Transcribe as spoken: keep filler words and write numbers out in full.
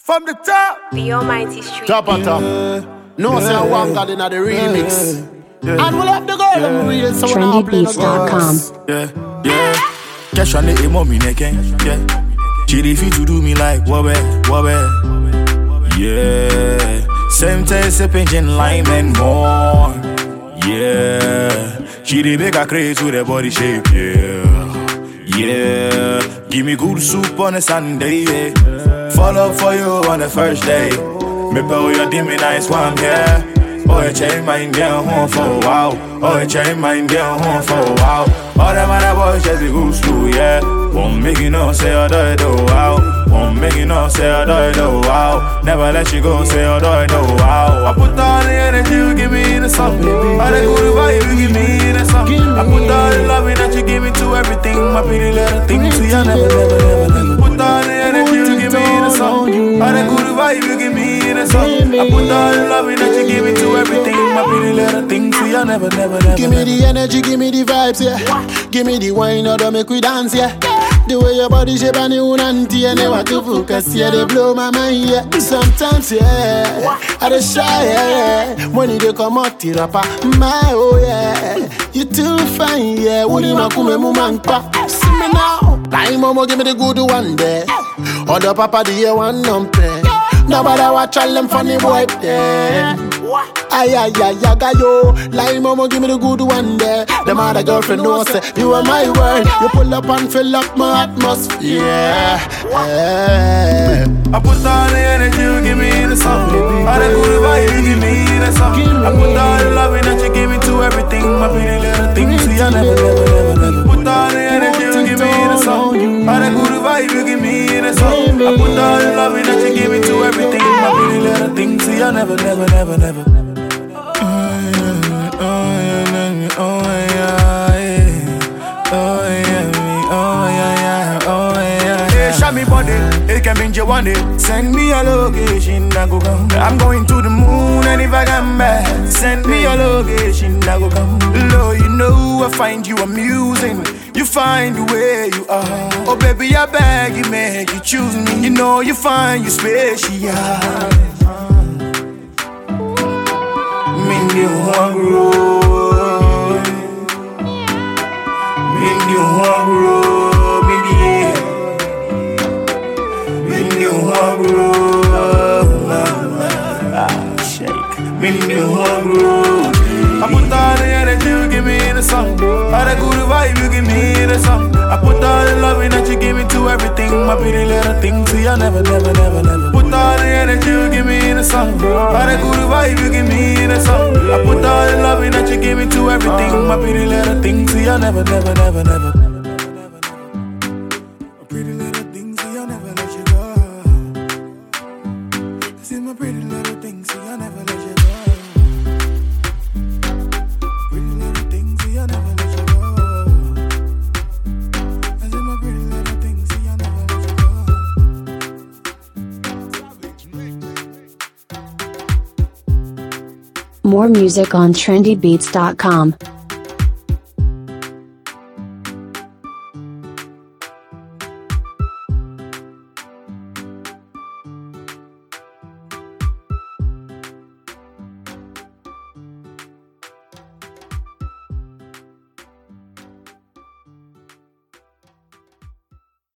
From the top, the Almighty Street. top on top. No, say I want God in the remix. And we'll have the girl them real, so we're not playing trendy beats dot com. Yeah, yeah. Cash on the emo me neken. Yeah. Chidi fit to do me like wobbe, wobbe. Yeah. Same taste, sipping gin, lime and more. Yeah. Chidi make a craze with her body shape. Yeah. Yeah. Give me good soup on a Sunday. Yeah. Fall up for you on the first day. Me pay your dimmy nice one, yeah. Oh, I change my girl home for a while. Oh, I change my girl home for a while. All them other boys just be good school, yeah. Won't make you know, say I do it, oh, wow. Won't make you know, say I do it, oh, wow. Never let you go, say I do it, oh, wow. I put all the energy you give me in the song. All the good vibe you give me in the song. I put all the loving that you give me to everything. My pretty little thing, see I never, never, never, never. Put all the energy you give me in the song. All the good vibe you give me in the song. I put all the loving that you give me to everything. My pretty little thing, see I never, never, never. Give me the energy, give me the vibes, yeah. Give me the wine, or don't make we dance, yeah. The way your body shape and you nanty and you want to focus, yeah, they blow my mind, yeah. Sometimes, yeah, I just shy, yeah. When you come out, the rapper, my, oh, yeah. You too fine, yeah. Would you make me move see me now? Like mama, give me the good one there. Other papa, the year one number. Nobody watch all them funny boy there. Ay, ay, ay, ay, ay, yo. Like mama, give me the good one there. Them other girlfriend knows say you are my word. You pull up and fill up my atmosphere. Yeah. Yeah. I put all the energy you give me in the song. All the good vibe you give me in the song. I put all the loving that you give me to everything. My pretty little thing, see I never, never, never, never. Put all the energy you give me in the song. All the good vibe you give me in the song. I put all the loving that you give me to everything. My pretty little thing, see I never, never, never, never. Oh yeah, yeah, oh yeah, oh yeah, yeah, oh yeah. Hey, show me body, it can be you one day. Send me a location, I go come. I'm going to the moon, and if I come back, send me a location, I go come. Lord, you know I find you amusing. You find the way you are. Oh baby, I beg you, make you choose me. You know you find you special. Me you hungry. When you hungry, baby, when you hungry, ah, shake. When you hungry, I put all the energy you give me in the song. All the good vibe you give me in the song. I put all the loving that you give me to everything. My pretty little thing, see I never, never, never, never. Put all the energy you give me in the song. All the good vibe you give me in the song. I put all the loving that you give me to everything. My pretty little thing, see I never, never, never, never. Pretty little thing, see I never let you go. See my pretty little thing, see I never let you go. Pretty little thing, see I never let you go. I see my pretty little thing, see I never let you go. More music on trendy beats dot com.